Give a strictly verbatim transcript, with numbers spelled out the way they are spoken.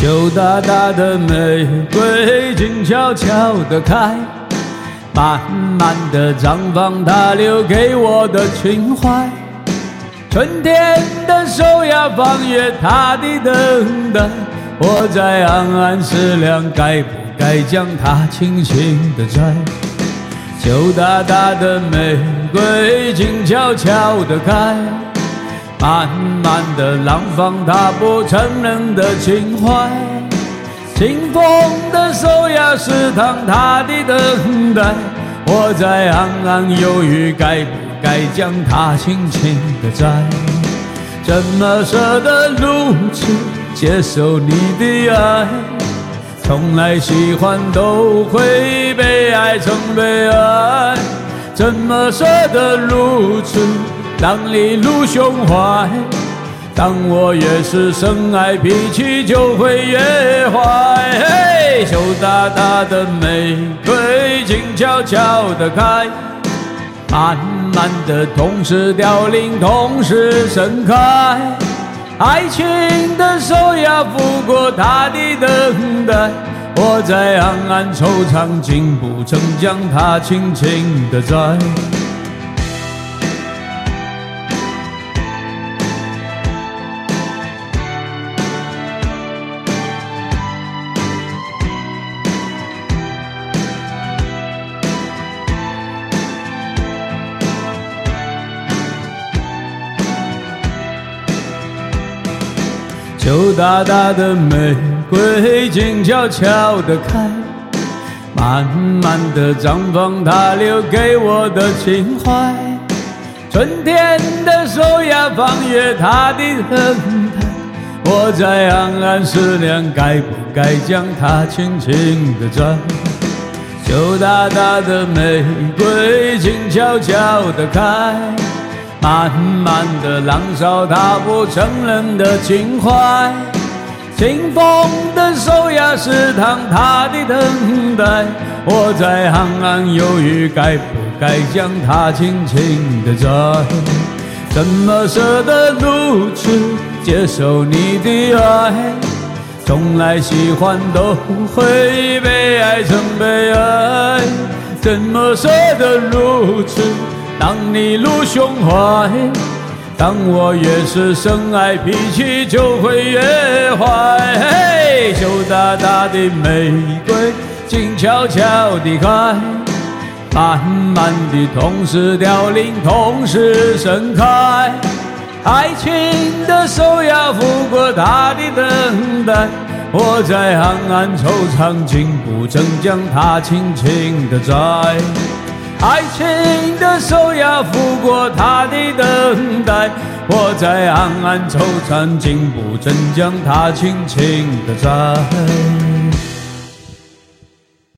羞答答的玫瑰静悄悄地开，慢慢地绽放它留给我的情怀。春天的手呀，放越它的等待，我在暗暗思量，该不该将它轻轻地摘。羞答答的玫瑰静悄悄地开，慢慢地浪放它不承认的情怀。清风的手呀，试探它的等待，我在暗暗犹豫，该不该将它轻轻地摘。怎么舍得如此接受你的爱，从来喜欢都会被爱成被爱。怎么舍得如此让你入胸怀，当我越是深爱，脾气就会越坏。嘿，羞答答的玫瑰静悄悄地开，慢慢的同时凋零，同时盛开。爱情的手呀，拂过它的等待，我在暗暗惆怅，竟不曾将它轻轻地摘。羞答答的玫瑰静悄悄地开，慢慢地绽放它留给我的情怀。春天的手呀，放越它的等待，我在暗暗思量，该不该将它轻轻地摘。羞答答的玫瑰静悄悄地开，慢慢的浪烧它不承认的情怀。清风的手呀，试探它的等待，我在暗暗犹豫，该不该将它轻轻地摘。怎么舍得如此接受你的爱，从来喜欢都会被爱成被爱。怎么舍得如此让你入胸怀，当我越是深爱，脾气就会越坏。嘿，羞答答的玫瑰静悄悄地开，慢慢地同时凋零，同时盛开。爱情的手呀，拂过它的等待，我在暗暗惆怅，竟不曾将它轻轻地摘。爱情的手呀，拂过它的等待，我在暗暗惆怅，竟不曾将它轻轻地摘。